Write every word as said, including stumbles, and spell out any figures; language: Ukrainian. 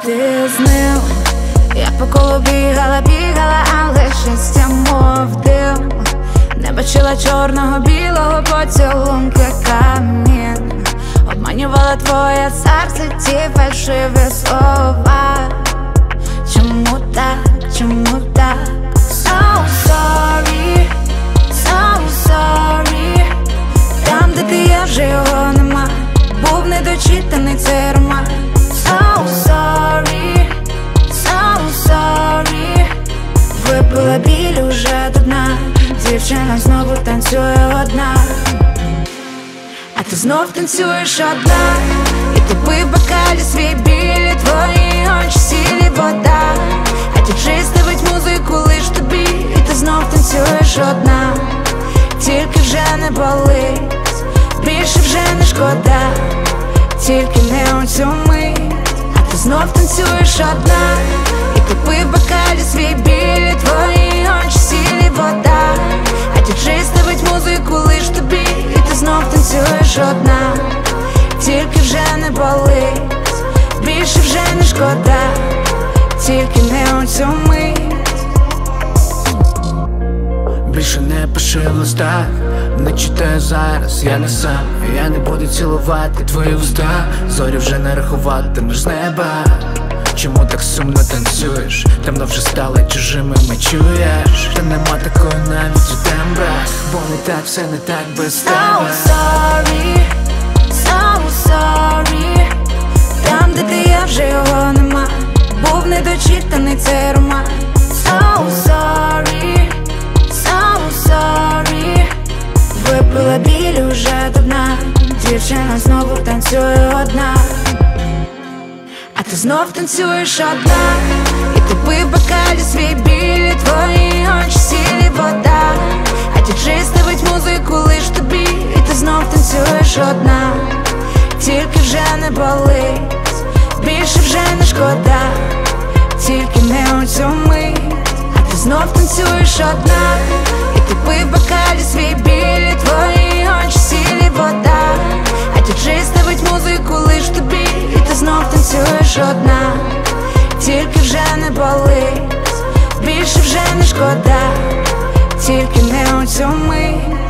Ти з ним, я по колу бігала, бігала, але щастя мов дим. Не бачила чорного, білого поцілунка камінь. Обманювала твоє серце, ті фальшиві слова. Чому так, чому так? So sorry, so sorry. Там, де ти є, вже його нема. Був недочитаний цей роман. So sorry, so sorry. Випила біль уже до дна. Дівчина знову танцює одна. А ти знов танцюєш одна. І топи в бокалі свій біль. Твої очі сілі вода. А діджей ставить музику лиш тобі. І ти знов танцюєш одна. Тільки вже не болить, більше вже не шкода. Тільки не у цю мить. А ти знов танцюєш одна. І топи в бокалі свій біль. Твої очі сілі вода. А діджей ставить музику лиш тобі. І ти знов танцюєш одна. Тільки вже не болить, більше вже не шкода. Тільки не у цю мить. Більше не пиши в листах, не читаю зараз, я не сам. Я не буду цілувати твої уста. Зорі вже не рахуватимеш з неба. Чому так сумно танцюєш? Давно вже стали чужими, ми чуєш? Та нема такої навіть у тембрах. Бо не так, все не так без тебе. So sorry, so sorry. Там, де ти є, вже його нема. Був недочитаний цей роман. So sorry, so sorry. Випила біль уже до дна. Дівчина знову танцює одна. А ти знов танцюєш одна. І топи в бокалі свій біль. Твої очі сілі вода. А діджей ставить музику лиш тобі. І ти знов танцюєш одна. Тільки вже не болить, більше вже не шкода. Тільки не у цю мить. А ти знов танцюєш одна. І топи в бокалі свій біль. Твої очі сілі вода. А діджей ставить музику лиш тобі. І ти знов танцюєш одна. Тільки вже не болить, більше вже не шкода. Тільки не у цю мить.